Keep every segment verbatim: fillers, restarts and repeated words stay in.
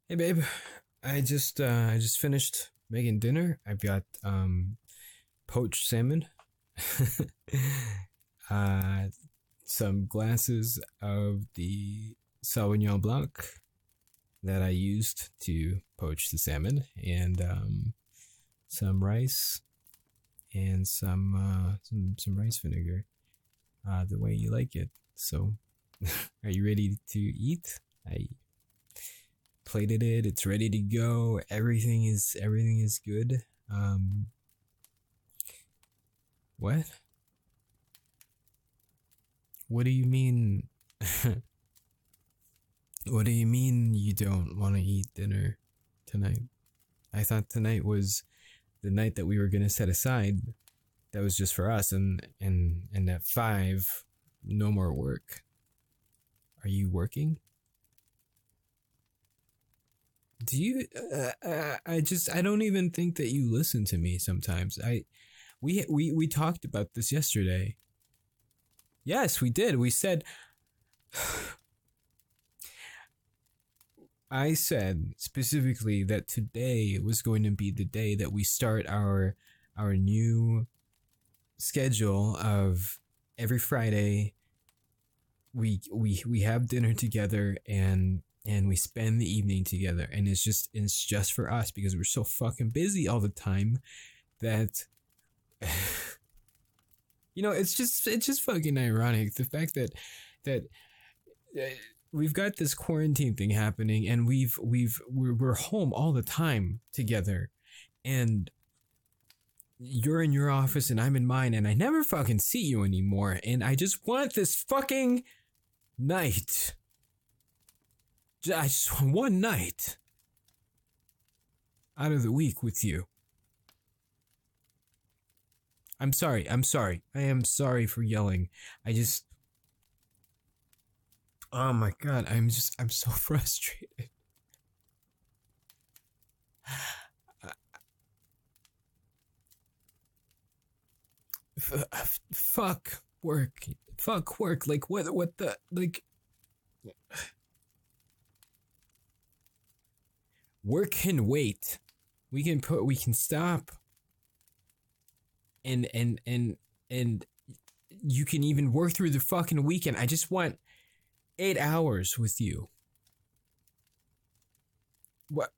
Hey babe, I just uh, I just finished making dinner. I've got um, poached salmon, uh, some glasses of the Sauvignon Blanc that I used to poach the salmon, and um, some rice and some uh, some some rice vinegar, uh, the way you like it. So, are you ready to eat? I plated it. It's ready to go. Everything is everything is good. Um, what? What do you mean? What do you mean you don't want to eat dinner tonight? I thought tonight was the night that we were gonna set aside. That was just for us, and and and at five, no more work. Are you working? Do you? Uh, uh, I just I don't even think that you listen to me sometimes. I we we we talked about this yesterday. Yes, we did. We said I said specifically that today was going to be the day that we start our our new schedule of every Friday we we we have dinner together and and we spend the evening together, and it's just it's just for us because we're so fucking busy all the time that you know, it's just it's just fucking ironic the fact that that uh, we've got this quarantine thing happening, and we've we've we're, we're home all the time together, and you're in your office and I'm in mine, and I never fucking see you anymore, and I just want this fucking night. I just want one night out of the week with you. I'm sorry. I'm sorry. I am sorry for yelling. I just. Oh my god. I'm just. I'm so frustrated. F- f- fuck work. Fuck work. Like, what, what the. Like. Work can wait. We can put. We can stop. And, and, and, and you can even work through the fucking weekend. I just want eight hours with you. What?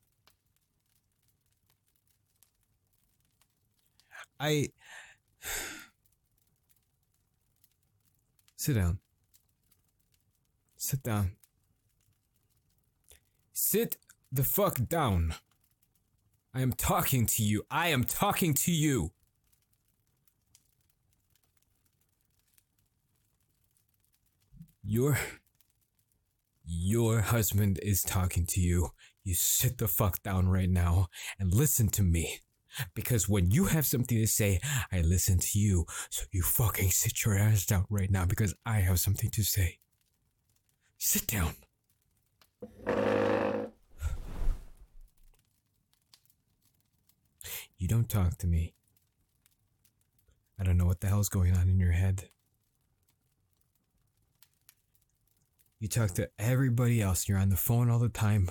I. Sit down. Sit down. Sit the fuck down. I am talking to you. I am talking to you. Your. Your husband is talking to you. You sit the fuck down right now and listen to me. Because when you have something to say, I listen to you. So you fucking sit your ass down right now because I have something to say. Sit down. You don't talk to me. I don't know what the hell's going on in your head. You talk to everybody else. You're on the phone all the time.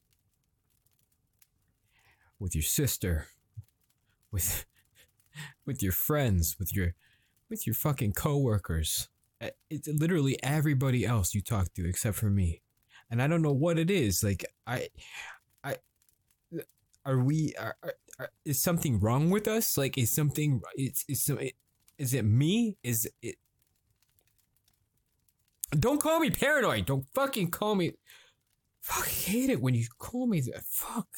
With your sister. With with your friends. With your with your fucking coworkers. It's literally everybody else you talk to except for me. And I don't know what it is. Like I I are we are, are, are is something wrong with us? Like is something it's is it, is it me? Is it Don't call me paranoid. Don't fucking call me. Fuck, I hate it when you call me that. Fuck.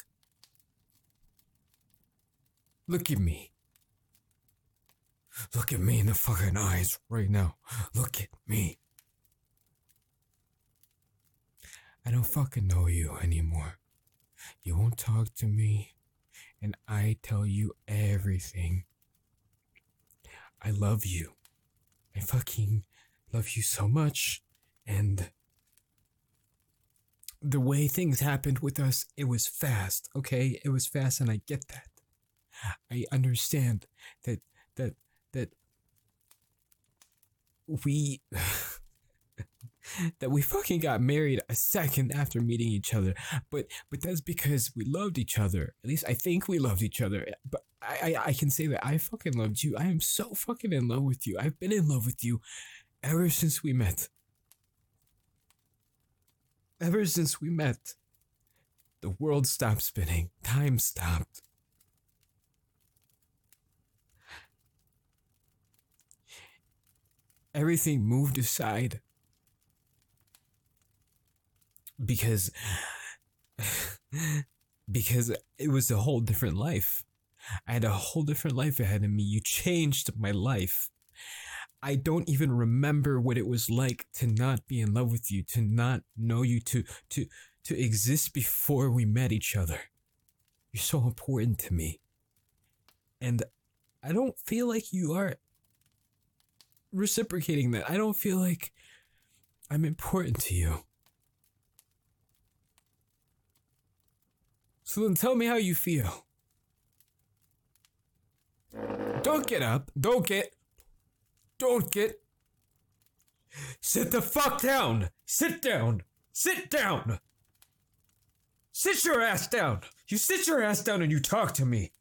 Look at me. Look at me in the fucking eyes right now. Look at me. I don't fucking know you anymore. You won't talk to me, and I tell you everything. I love you. I fucking love you so much, and the way things happened with us, it was fast, okay? It was fast, and I get that. I understand that that that we that we fucking got married a second after meeting each other. But but that's because we loved each other. At least I think we loved each other. But I, I, I can say that I fucking loved you. I am so fucking in love with you. I've been in love with you ever since we met. Ever since we met, the world stopped spinning. Time stopped. Everything moved aside. Because, because it was a whole different life. I had a whole different life ahead of me. You changed my life. I don't even remember what it was like to not be in love with you, to not know you, to, to, to exist before we met each other. You're so important to me. And I don't feel like you are reciprocating that. I don't feel like I'm important to you. So then tell me how you feel. Don't get up. Don't get... Don't get... Sit the fuck down. Sit down. Sit down. Sit your ass down. You sit your ass down and you talk to me.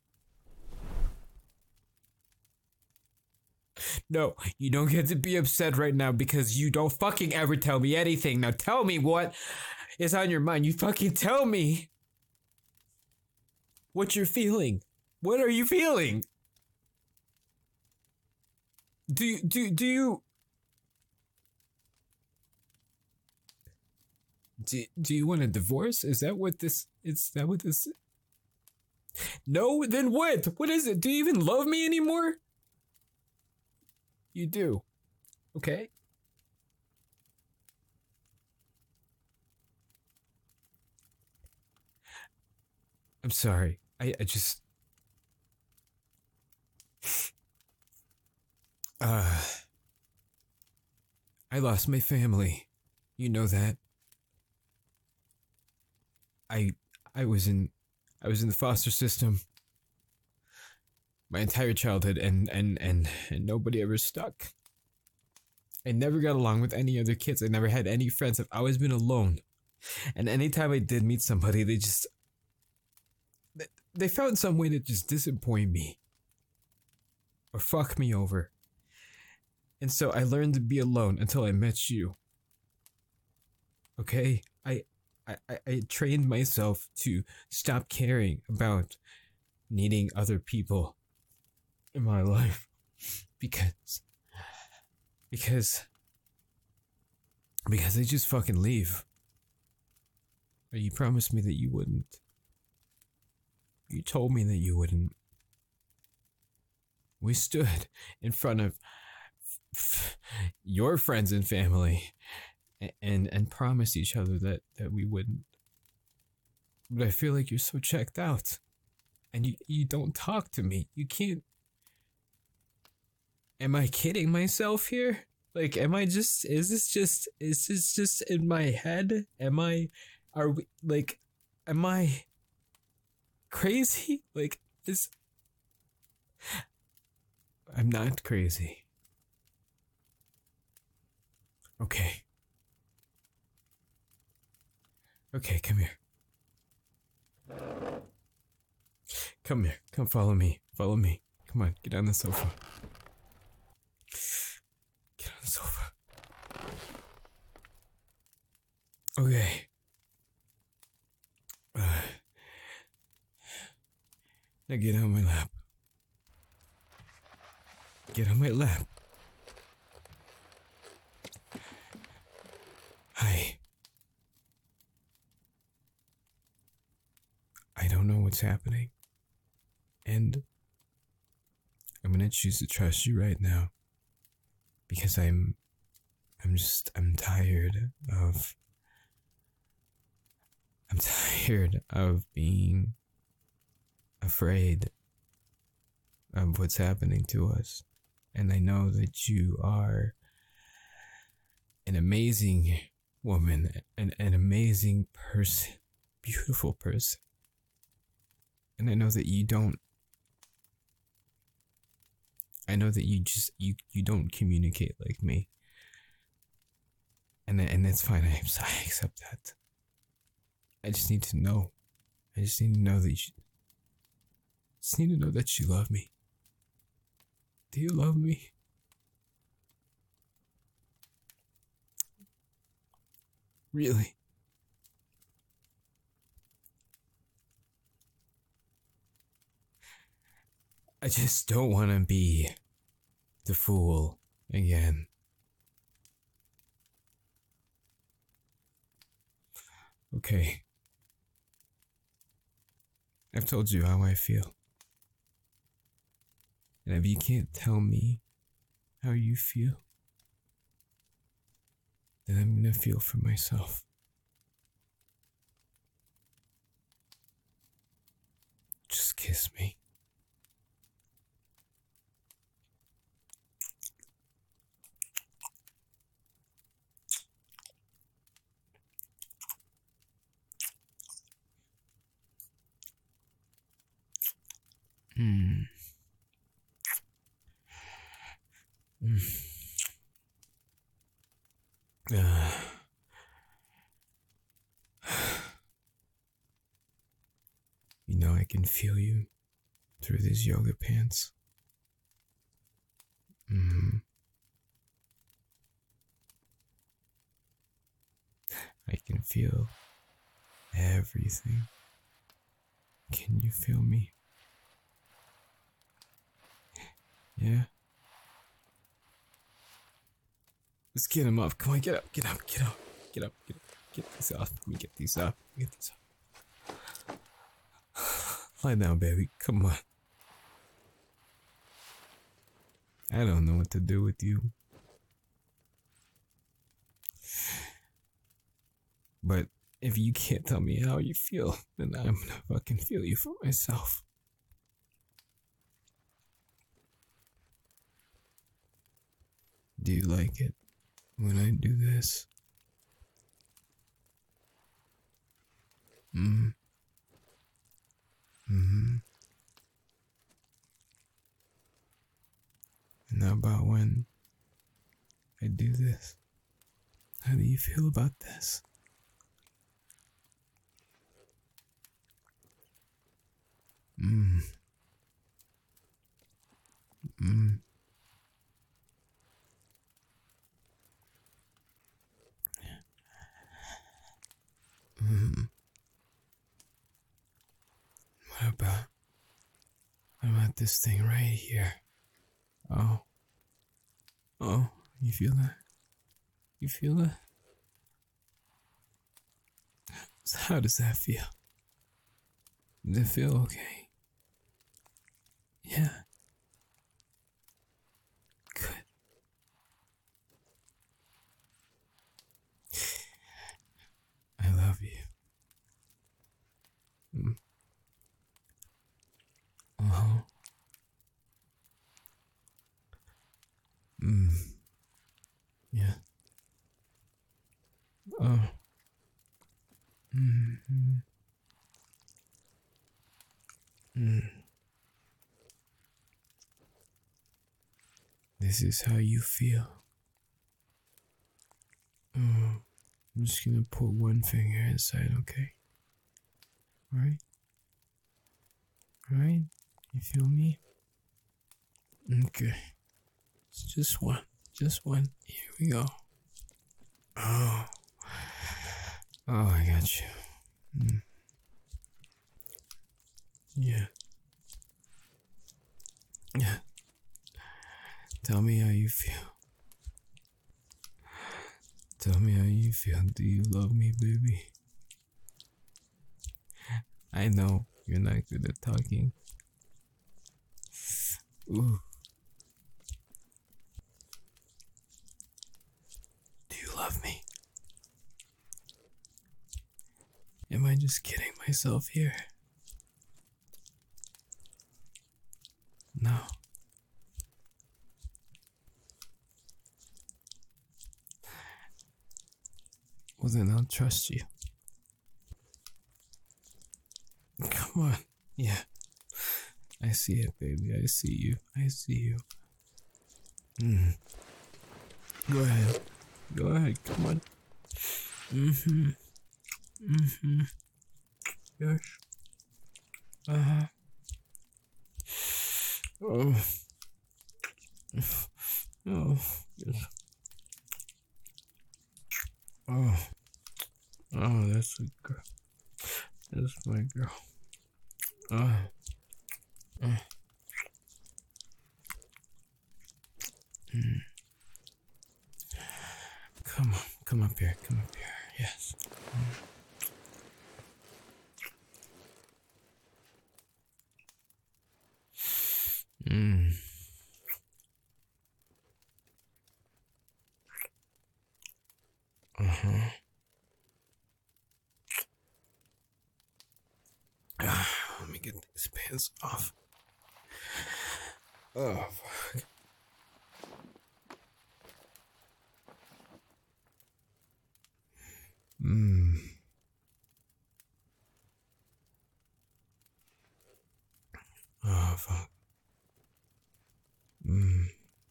No, you don't get to be upset right now because you don't fucking ever tell me anything. Now tell me what is on your mind. You fucking tell me what you're feeling. What are you feeling? Do you, do, do you... Do, do you want a divorce? Is that what this... Is that what this... No, then what? What is it? Do you even love me anymore? You do. Okay. I'm sorry. I, I just... Uh... I lost my family. You know that. I... I was in... I was in the foster system my entire childhood, and, and, and, and nobody ever stuck. I never got along with any other kids. I never had any friends. I've always been alone. And anytime I did meet somebody, they just... They found some way to just disappoint me. Or fuck me over. And so I learned to be alone until I met you. Okay? I... I, I trained myself to stop caring about needing other people in my life because because because they just fucking leave. But you promised me that you wouldn't. You told me that you wouldn't. We stood in front of f- your friends and family and and promised each other that that we wouldn't. But I feel like you're so checked out. And you, you don't talk to me. You can't... Am I kidding myself here? Like, am I just... Is this just... Is this just in my head? Am I... Are we... Like... Am I... Crazy? Like, is... I'm not crazy. Okay. Okay, come here. Come here. Come follow me. Follow me. Come on, get on the sofa. Get on the sofa. Okay. Uh, now get on my lap. Get on my lap. Hi. I don't know what's happening. And I'm gonna choose to trust you right now. Because I'm I'm just I'm tired of I'm tired of being afraid of what's happening to us. And I know that you are an amazing woman, an, an amazing person, beautiful person. And I know that you don't, I know that you just, you, you don't communicate like me. And and it's fine. I, I accept that. I just need to know. I just need to know that you. Just need to know that you love me. Do you love me? Really? I just don't want to be the fool again. Okay. I've told you how I feel. And if you can't tell me how you feel, then I'm gonna feel for myself. Just kiss me. Hmm. Mm. Uh. You know, I can feel you through these yoga pants. Mm-hmm. I can feel everything. Can you feel me? Yeah? Let's get him up. Come on, get up, get up, get up, get up, get up. Get these off. Let me get these up. Get these up. Lie down, baby. Come on. I don't know what to do with you. But if you can't tell me how you feel, then I'm gonna fucking feel you for myself. Do you like it when I do this? Mm. Mm-hmm. And how about when I do this? How do you feel about this? Mm. Mm. Mm. What about, what about this thing right here? Oh. Oh, you feel that? You feel that? So how does that feel? Does it feel okay? Yeah. Good. I love you. Mm. Uh-huh. Mm. Yeah. Oh. Mm-hmm. Mm. This is how you feel. Oh. I'm just gonna put one finger inside, okay? Alright? Alright? You feel me? Okay. It's just one. Just one. Here we go. Oh. Oh, I got you. Mm. Yeah. Yeah. Tell me how you feel. Tell me how you feel. Do you love me, baby? I know you're not good at talking. Ooh. Do you love me? Am I just kidding myself here? No. Well, then I'll trust you. Come on. Yeah. I see it, baby. I see you. I see you. Mm. Go ahead. Go ahead. Come on. Mm-hmm. Mm-hmm. Yes. Uh-huh. Oh. Oh. Yes. Oh. Oh, that's a girl. That's my girl. Oh. Oh. Mm. Come on. Come up here. Come up here. Yes. Mm. Uh-huh. Ah, let me get these pants off. Oh, fuck. Mmm. Oh, fuck. Mmm.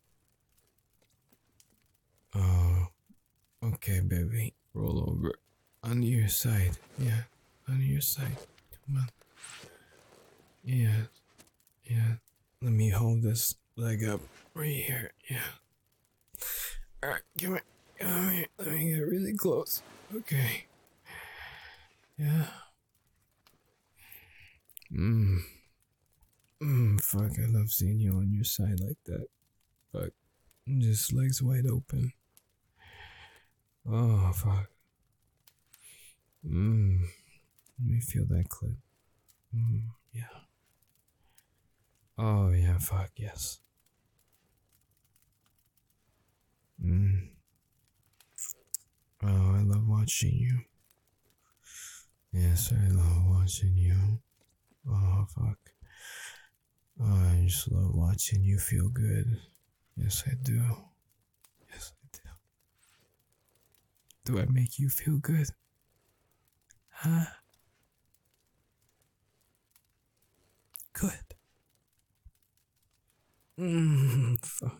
Oh. Okay, baby. Roll over. On your side. Yeah. On your side. Come on. Yeah. Yeah. Let me hold this leg up right here. Yeah. Alright, come here. Come here. Let me get really close. Okay. Yeah. Mmm. Mmm, fuck, I love seeing you on your side like that. Fuck. Just legs wide open. Oh, fuck. Mmm. Let me feel that clit. Mmm, yeah. Oh, yeah, fuck, yes. Mmm. Oh, I love watching you. Yes, I love watching you. Oh, fuck. Oh, I just love watching you feel good. Yes, I do. Yes, I do. Do I make you feel good? Huh? Good. Mmm, fuck.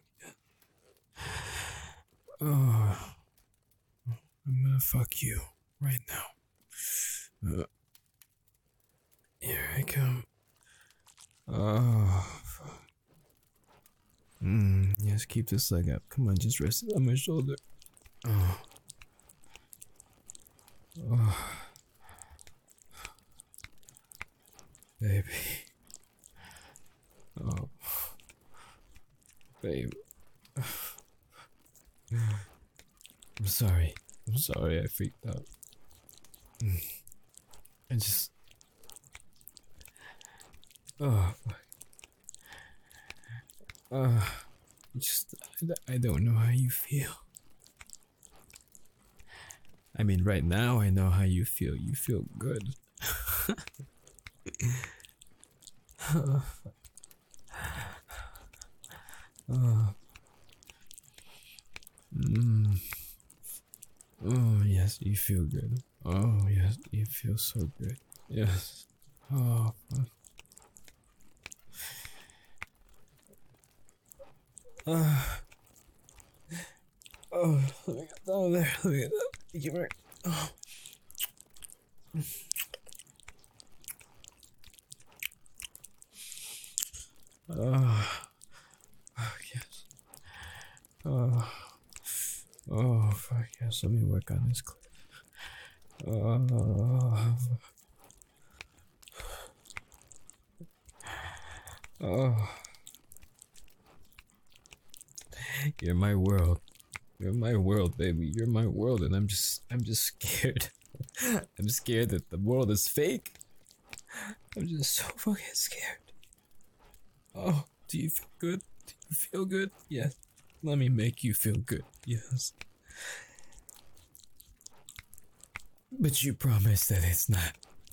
Oh, I'm gonna fuck you right now. Uh, here I come. Oh, fuck. Mmm, yes, keep this leg up. Come on, just rest it on my shoulder. Oh. Oh. Baby. Oh. Babe. I'm sorry. I'm sorry I freaked out. I just... Oh, fuck. Uh, just... I, I don't know how you feel. I mean, right now I know how you feel. You feel good. Oh, oh. Mm. Oh, yes, you feel good. Oh, yes, you feel so good. Yes. Oh, fuck. Uh, oh, let me get down there. Let me get down. Give me. Oh. Oh. Oh, yes. Oh. Oh, fuck yes. Let me work on this clip. Oh. Oh. You're my world. You're my world, baby. You're my world, and I'm just, I'm just scared. I'm scared that the world is fake. I'm just so fucking scared. Oh, do you feel good? Do you feel good? Yes. Let me make you feel good. Yes. But you promise that it's not.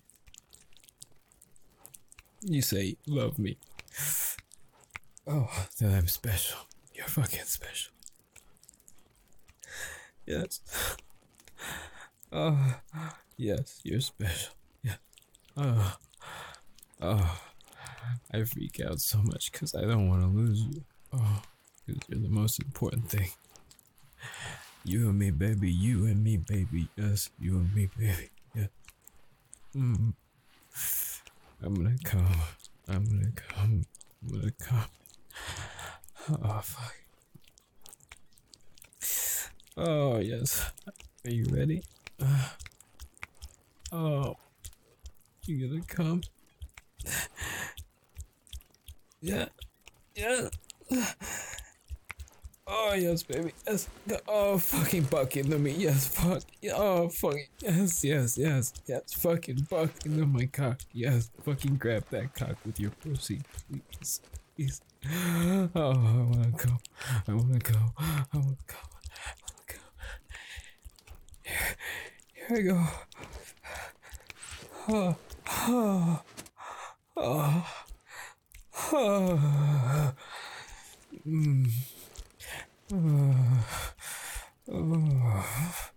You say you love me. Oh, that I'm special. You're fucking special. Yes. Oh, yes, you're special. Yeah. Oh, oh. I freak out so much because I don't want to lose you. Oh, because you're the most important thing. You and me, baby. You and me, baby. Yes, you and me, baby. Yeah. Mm. I'm gonna come. I'm gonna come. I'm gonna come. Oh, fuck. Oh, yes. Are you ready? Uh, oh, you gonna come? Yeah. Yeah. Oh, yes, baby. Yes. Oh, fucking buck into me. Yes, fuck. Oh, fucking. Yes, yes, yes. Yes, fucking buck into my cock. Yes, fucking grab that cock with your pussy. Please. Please. Oh, I wanna go. I wanna go. I wanna go. I wanna go. Here, here I go. Oh, oh, oh, oh. Mm. Oh, oh,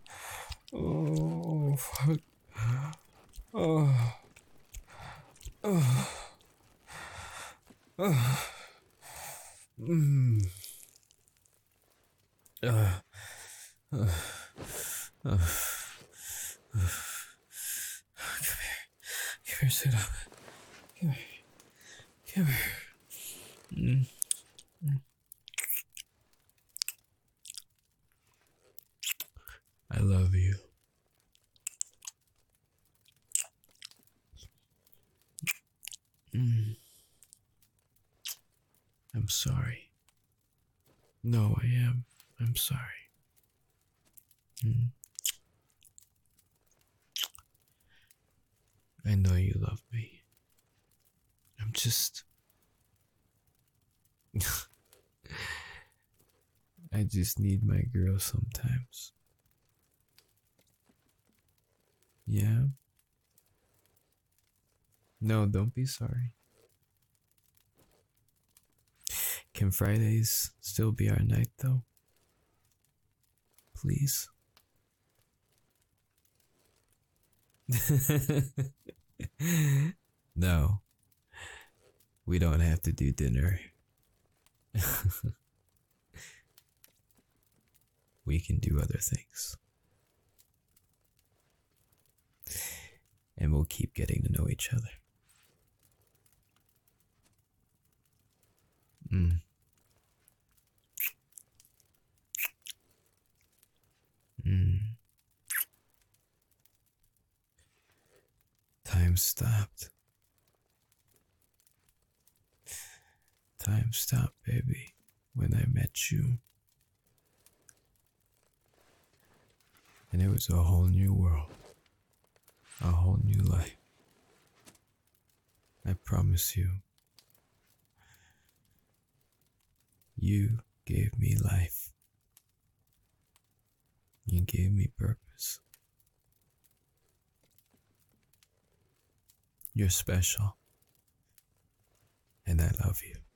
oh, fuck. Oh, oh, oh. Mm. Uh, uh, uh, uh. Come here. Come here, sit up. Come here. Come here. Mm. Mm. I love you. Mm. I'm sorry. No, I am. I'm sorry. Mm. I know you love me. I'm just. I just need my girl sometimes. Yeah? No, don't be sorry. Can Fridays still be our night though? Please? No. We don't have to do dinner. We can do other things. And we'll keep getting to know each other. Mm. Mm. Time stopped. Time stopped, baby, when I met you. And it was a whole new world. A whole new life. I promise you. You gave me life. You gave me purpose. You're special. And I love you.